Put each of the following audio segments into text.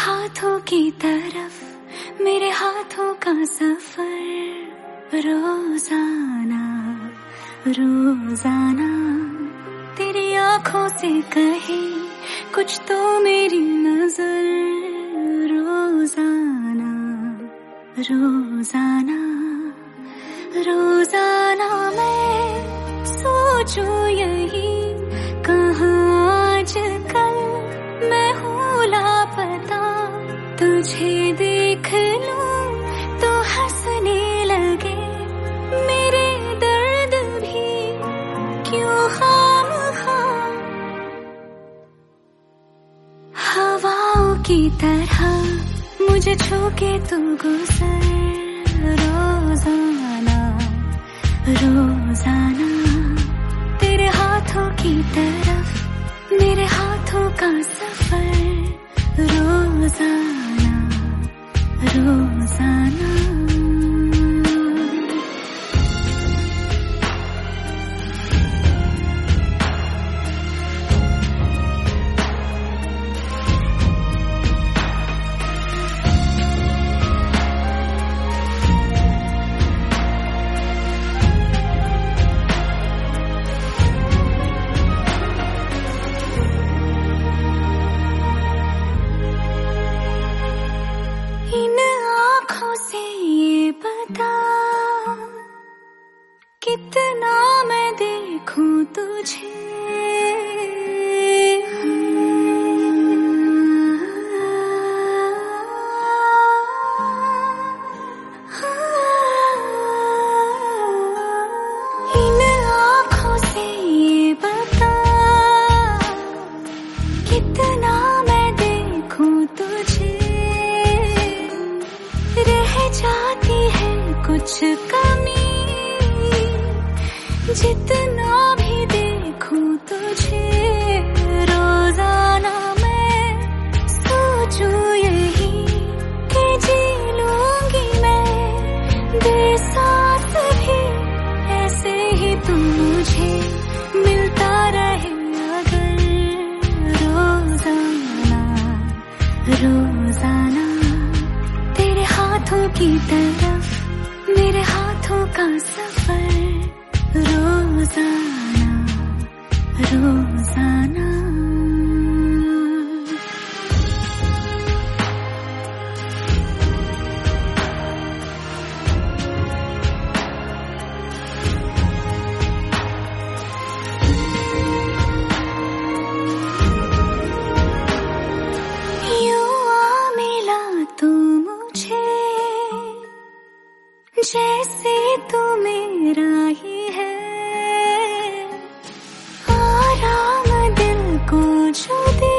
हाथों की तरफ मेरे हाथों का सफर रोजाना रोजाना तेरी आंखों से कहे कुछ तो मेरी नजर रोजाना रोजाना रोजाना मैं सोचूं यही कहाँ आजकल मैं हूँ लापता तुझे देख लूं तो हंसने लगे मेरे दर्द भी क्यों खामखा हवाओं की तरह मुझे छू के तू गुजर रोजाना रोजाना तेरे हाथों की तरफ मेरे हाथों का सफर रोजाना रोजाना कितना मैं देखूं तुझे इन आँखों से ये बता कितना मैं देखूं तुझे रह जाती है कुछ कमी जितना भी देखूं तुझे रोजाना मैं सोचूं यही कि जी लूंगी मैं बेसाथ भी ऐसे ही तू मुझे मिलता रहे अगर रोजाना रोजाना तेरे हाथों की तरफ मेरे हाथों का सफर रोजाना रोजाना यूं आ मिला तू मुझे जैसे तू मेरा ही है आराम दिल को जो दे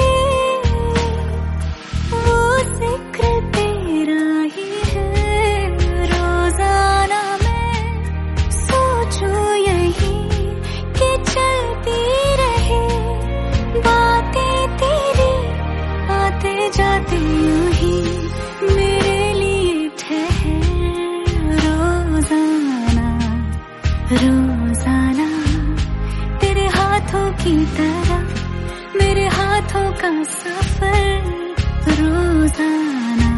वो जिक्र तेरा ही है रोजाना मैं सोचूं यही कि चलती रहे बातें तेरी आते जाते यूं ही मेरे लिए ठहर रोजाना रोजाना तेरे हाथों की तरफ मेरे हाथों का सफर रोजाना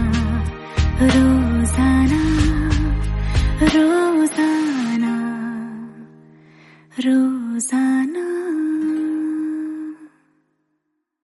रोजाना रोजाना रोजाना